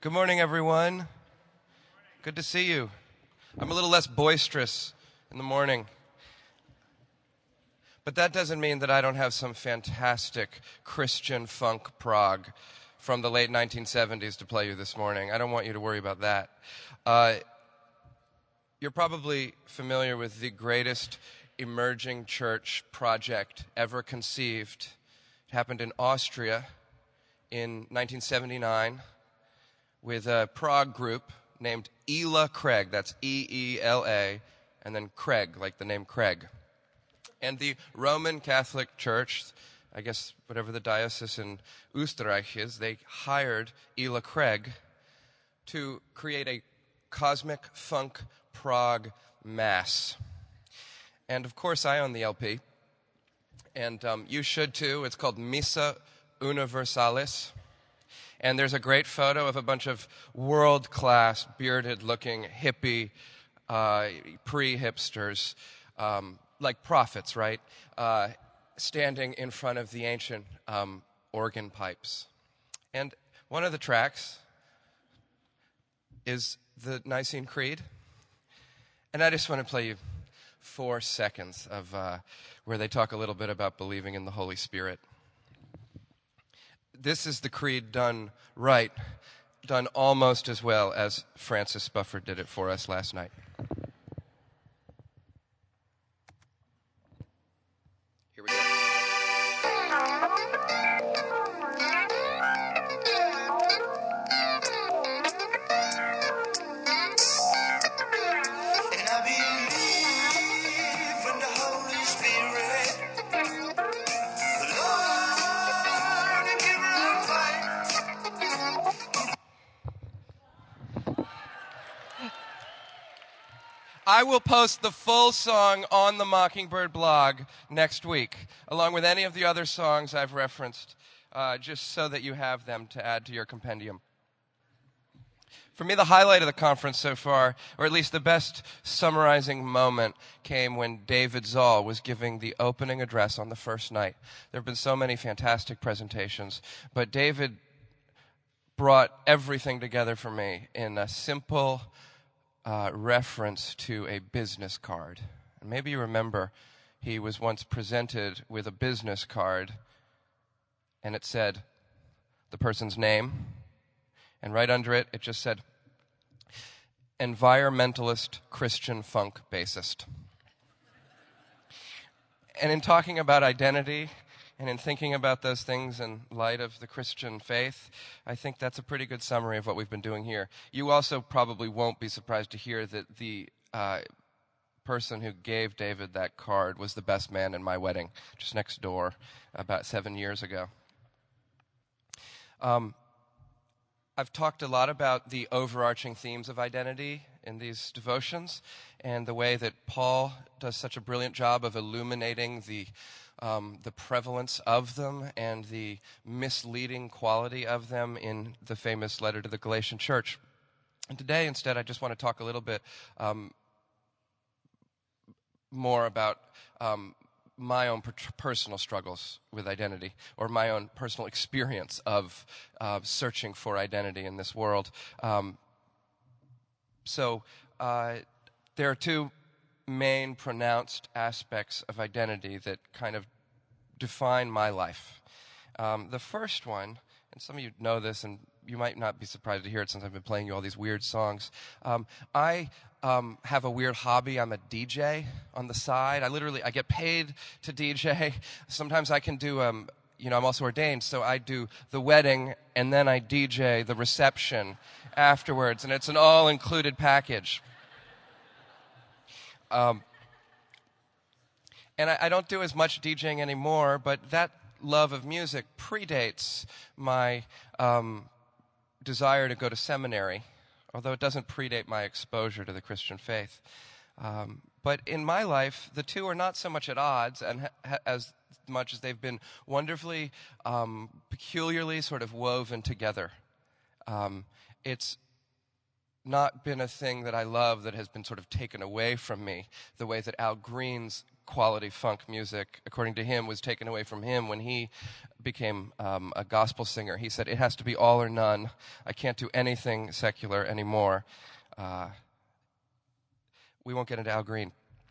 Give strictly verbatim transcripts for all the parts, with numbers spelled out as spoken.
Good morning, everyone. Good to see you. I'm a little less boisterous in the morning. But that doesn't mean that I don't have some fantastic Christian funk prog from the late nineteen seventies to play you this morning. I don't want you to worry about that. Uh, you're probably familiar with the greatest emerging church project ever conceived. It happened in Austria in nineteen seventy-nine with a prog group named Ela Craig. That's E E L A, and then Craig, like the name Craig. And the Roman Catholic Church, I guess whatever the diocese in Österreich is, they hired Ela Craig to create a cosmic funk prog mass. And of course, I own the L P, and um, you should too. It's called Missa Universalis. And there's a great photo of a bunch of world-class, bearded-looking, hippie, uh, pre-hipsters, um, like prophets, right, uh, standing in front of the ancient um, organ pipes. And one of the tracks is the Nicene Creed. And I just want to play you four seconds of uh, where they talk a little bit about believing in the Holy Spirit. This is the creed done right, done almost as well as Francis Spufford did it for us last night. Here we go. And I believe in the Holy Spirit, the Lord and giver of life. I will post the full song on the Mockingbird blog next week, along with any of the other songs I've referenced, uh, just so that you have them to add to your compendium. For me, the highlight of the conference so far, or at least the best summarizing moment, came when David Zoll was giving the opening address on the first night. There have been so many fantastic presentations, but David brought everything together for me in a simple uh, reference to a business card. And maybe you remember he was once presented with a business card, and it said the person's name, and right under it, it just said, environmentalist Christian funk bassist. And in talking about identity and in thinking about those things in light of the Christian faith, I think that's a pretty good summary of what we've been doing here. You also probably won't be surprised to hear that the uh, person who gave David that card was the best man in my wedding, just next door, about seven years ago. Um, I've talked a lot about the overarching themes of identity in these devotions and the way that Paul does such a brilliant job of illuminating the um, the prevalence of them and the misleading quality of them in the famous letter to the Galatian church. And today, instead, I just want to talk a little bit um, more about um, my own per- personal struggles with identity, or my own personal experience of uh, searching for identity in this world. Um, so uh, there are two main pronounced aspects of identity that kind of define my life. Um, the first one, and some of you know this, and you might not be surprised to hear it since I've been playing you all these weird songs. Um, I um, have a weird hobby. I'm a D J on the side. I literally, I get paid to D J. Sometimes I can do, um, you know, I'm also ordained, so I do the wedding, and then I D J the reception afterwards, and it's an all-included package. Um, and I, I don't do as much DJing anymore, but that love of music predates my um, desire to go to seminary, although it doesn't predate my exposure to the Christian faith. Um, but in my life, the two are not so much at odds and ha- as much as they've been wonderfully, um, peculiarly sort of woven together. Um, it's not been a thing that I love that has been sort of taken away from me, the way that Al Green's quality funk music, according to him, was taken away from him when he became um, a gospel singer. He said, it has to be all or none. I can't do anything secular anymore. Uh, we won't get into Al Green.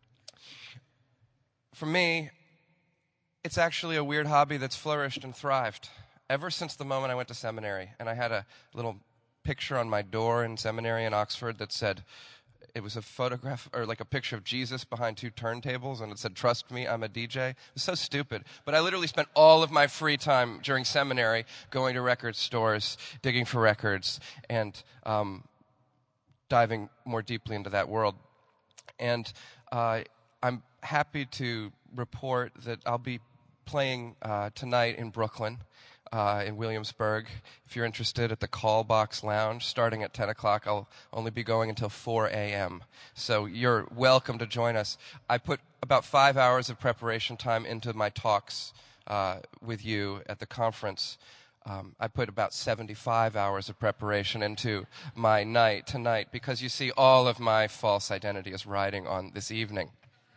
For me, it's actually a weird hobby that's flourished and thrived ever since the moment I went to seminary. And I had a little picture on my door in seminary in Oxford that said, it was a photograph, or like a picture of Jesus behind two turntables, and it said, trust me, I'm a D J. It was so stupid. But I literally spent all of my free time during seminary going to record stores, digging for records, and um, diving more deeply into that world. And uh, I'm happy to report that I'll be playing uh, tonight in Brooklyn, uh, in Williamsburg. If you're interested, at the Call Box Lounge, starting at ten o'clock. I'll only be going until four a.m. So you're welcome to join us. I put about five hours of preparation time into my talks uh, with you at the conference. Um, I put about seventy-five hours of preparation into my night tonight, because you see, all of my false identity is riding on this evening.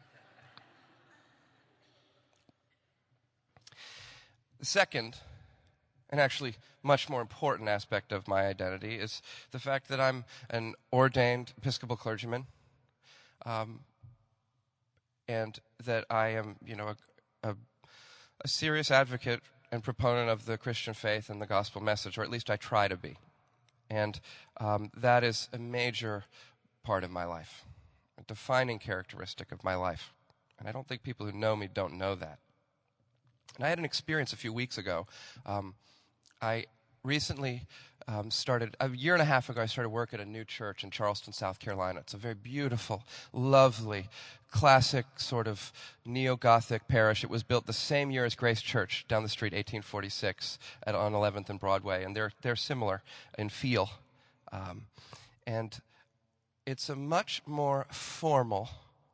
The second, and actually much more important aspect of my identity, is the fact that I'm an ordained Episcopal clergyman, um, and that I am, you know, a, a, a serious advocate and proponent of the Christian faith and the gospel message, or at least I try to be. And um, that is a major part of my life, a defining characteristic of my life. And I don't think people who know me don't know that. And I had an experience a few weeks ago. Um, I recently um, started, a year and a half ago, I started work at a new church in Charleston, South Carolina. It's a very beautiful, lovely, classic sort of neo-Gothic parish. It was built the same year as Grace Church down the street, eighteen forty-six, at, on eleventh and Broadway. And they're, they're similar in feel. Um, and it's a much more formal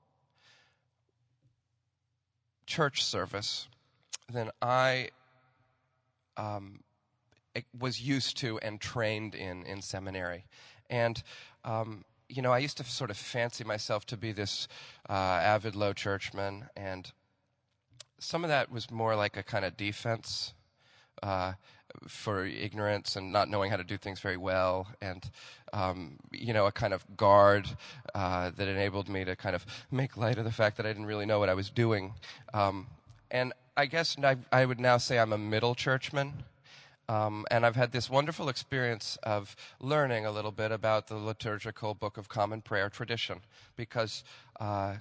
church service than I um, was used to and trained in in seminary. And, um, you know, I used to sort of fancy myself to be this uh, avid low churchman, and some of that was more like a kind of defense uh, for ignorance and not knowing how to do things very well, and, um, you know, a kind of guard uh, that enabled me to kind of make light of the fact that I didn't really know what I was doing. Um, and I guess I, I would now say I'm a middle churchman. Um, and I've had this wonderful experience of learning a little bit about the liturgical Book of Common Prayer tradition, because uh,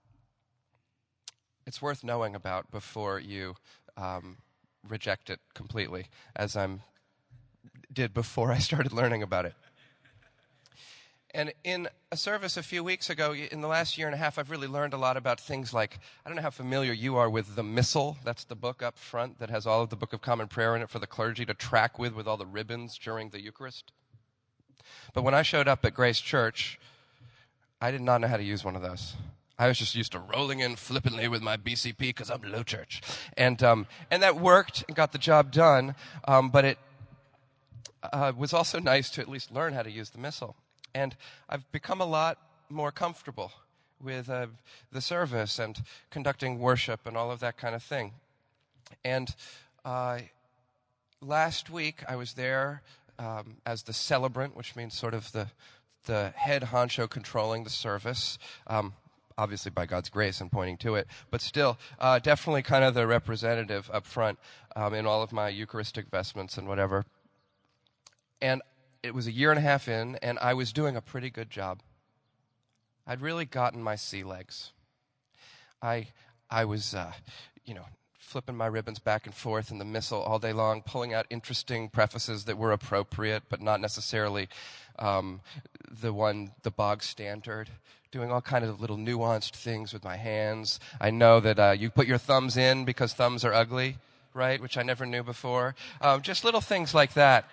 it's worth knowing about before you um, reject it completely, as I did before I started learning about it. And in a service a few weeks ago, in the last year and a half, I've really learned a lot about things like, I don't know how familiar you are with the Missal. That's the book up front that has all of the Book of Common Prayer in it for the clergy to track with, with all the ribbons during the Eucharist. But when I showed up at Grace Church, I did not know how to use one of those. I was just used to rolling in flippantly with my B C P because I'm low church. And um, and that worked and got the job done, um, but it uh, was also nice to at least learn how to use the Missal. And I've become a lot more comfortable with uh, the service and conducting worship and all of that kind of thing. And uh, last week I was there um, as the celebrant, which means sort of the the head honcho controlling the service, um, obviously by God's grace and pointing to it, but still uh, definitely kind of the representative up front um, in all of my Eucharistic vestments and whatever. And it was a year and a half in, and I was doing a pretty good job. I'd really gotten my sea legs. I I was, uh, you know, flipping my ribbons back and forth in the Missal all day long, pulling out interesting prefaces that were appropriate, but not necessarily um, the one, the bog standard. Doing all kind of little nuanced things with my hands. I know that uh, you put your thumbs in because thumbs are ugly, right? Which I never knew before. Um, just little things like that.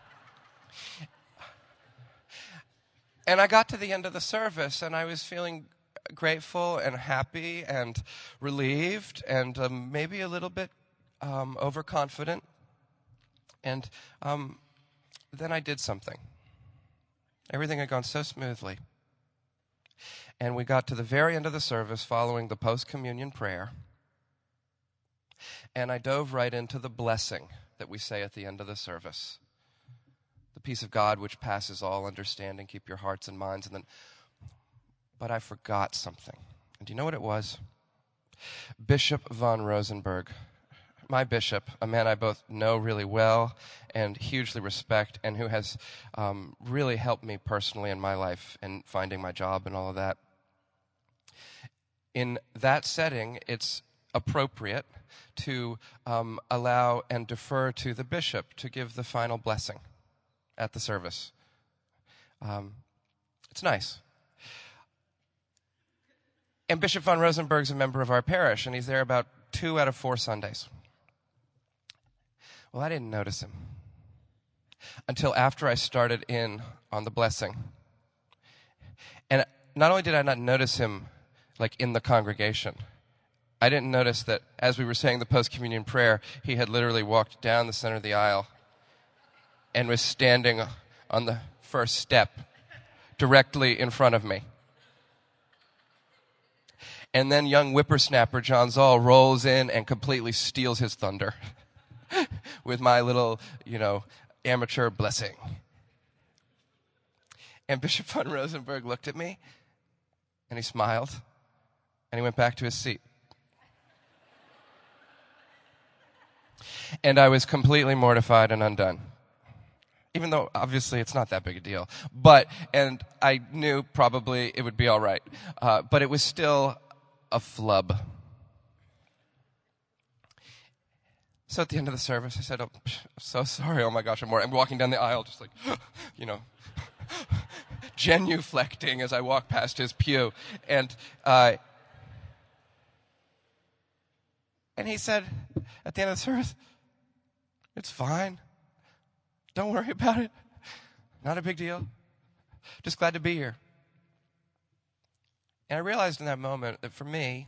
And I got to the end of the service, and I was feeling grateful and happy and relieved and um, maybe a little bit um, overconfident. And um, then I did something. Everything had gone so smoothly. And we got to the very end of the service following the post-communion prayer, and I dove right into the blessing that we say at the end of the service. The peace of God which passes all understanding, keep your hearts and minds. And then, but I forgot something. And do you know what it was? Bishop von Rosenberg, my bishop, a man I both know really well and hugely respect, and who has um, really helped me personally in my life and finding my job and all of that. In that setting, it's appropriate to um, allow and defer to the bishop to give the final blessing at the service. Um, it's nice. And Bishop von Rosenberg's a member of our parish, and he's there about two out of four Sundays. Well, I didn't notice him until after I started in on the blessing. And not only did I not notice him like in the congregation, I didn't notice that as we were saying the post-communion prayer, he had literally walked down the center of the aisle and was standing on the first step directly in front of me. And then young whippersnapper John Zoll rolls in and completely steals his thunder with my little, you know, amateur blessing. And Bishop von Rosenberg looked at me, and he smiled, and he went back to his seat. And I was completely mortified and undone. Even though, obviously, it's not that big a deal. But, and I knew probably it would be all right. Uh, but it was still a flub. So at the end of the service, I said, oh, I'm so sorry. Oh, my gosh, I'm, more. I'm walking down the aisle just like, you know, genuflecting as I walk past his pew. And, uh, and he said at the end of the service, it's fine. Don't worry about it. Not a big deal. Just glad to be here. And I realized in that moment that for me,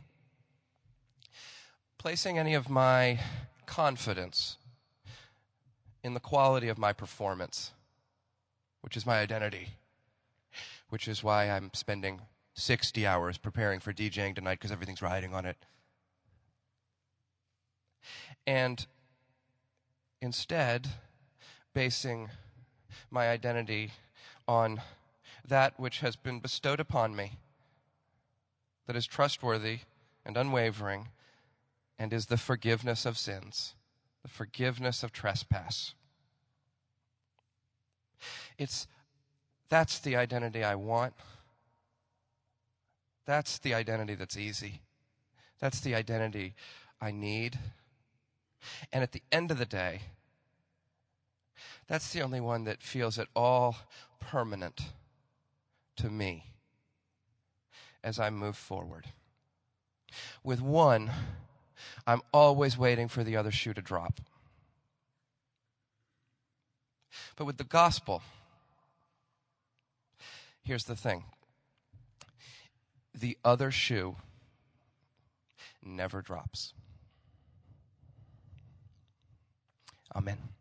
placing any of my confidence in the quality of my performance, which is my identity, which is why I'm spending sixty hours preparing for DJing tonight because everything's riding on it. And instead, basing my identity on that which has been bestowed upon me, that is trustworthy and unwavering, and is the forgiveness of sins, the forgiveness of trespass. It's, that's the identity I want. That's the identity that's easy. That's the identity I need. And at the end of the day, that's the only one that feels at all permanent to me as I move forward. With one, I'm always waiting for the other shoe to drop. But with the gospel, here's the thing. The other shoe never drops. Amen.